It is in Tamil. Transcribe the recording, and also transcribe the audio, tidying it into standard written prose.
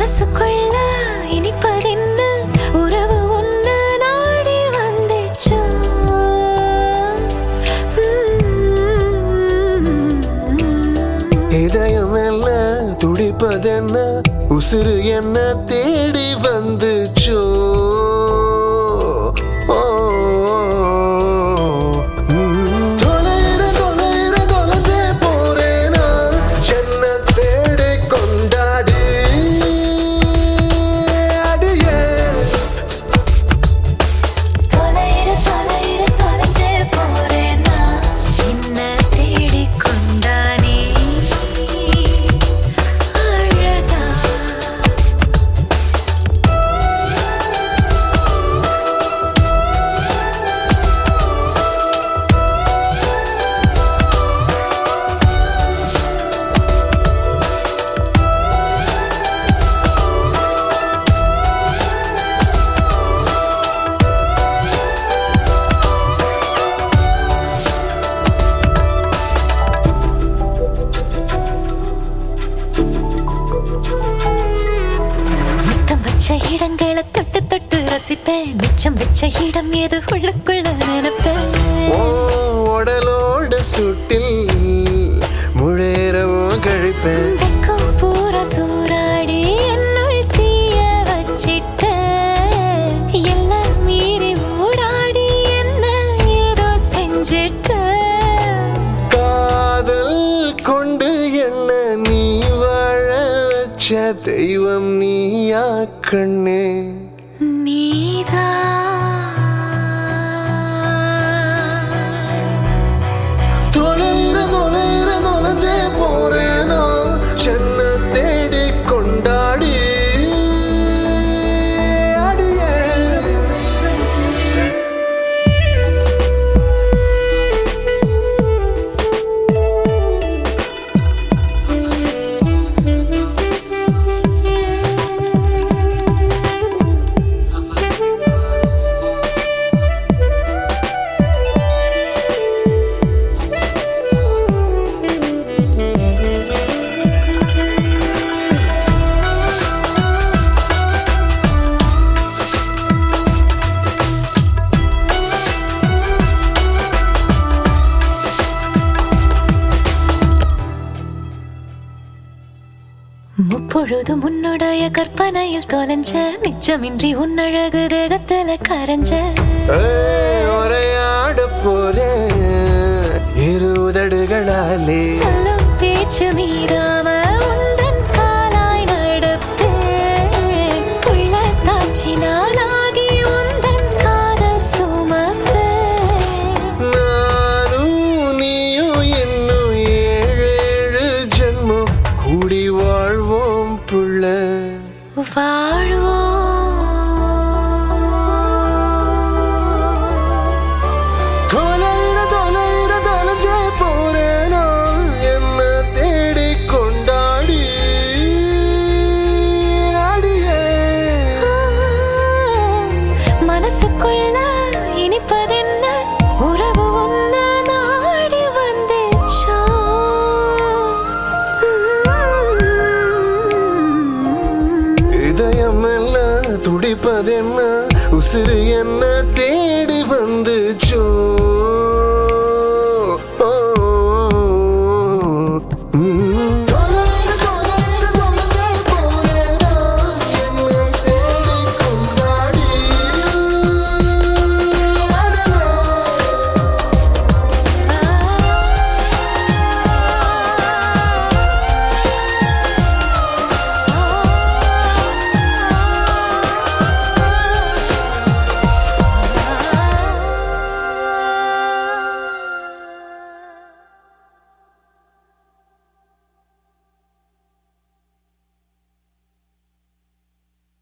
மனசுக்குள்ள இனிப்பதென்ன உறவு ஒன்று நாடி வந்துச்சோ இதயம் எல்லாம் துடிப்பதென்ன உசுறு என்ன தேடி வந்துச்சோ இடங்களை தொட்டு தொட்டு ரசிப்பேன் மிச்சம் வச்ச இடம் ஏது உள்ளுக்குள்ள நினைப்பேன் உடலோட சுட்டில் முழேறவும் கழிப்பேன் வெக்கம் பூரா சூறாடி என்னுள் தீய வச்சிட்ட எல்லாம் மீறி ஊடாடி என்ன ஏதோ செஞ்சிட்ட காதல் கொண்டு என்ன நீ வாழ வச்ச தெய்வம் நீயா கண்ணே நீதா தொலைஞ்சே போறேனா சென்ன தேடி கொண்டாடி முப்பொழுது முன்னுடைய கற்பனையில் தொலைஞ்ச மிச்சமின்றி உன்னழகு தேகத்துல கரைஞ்ச உரையாட போறேன் இரு உதடுகளாலே சொல்லும் பேச்சு மீறாம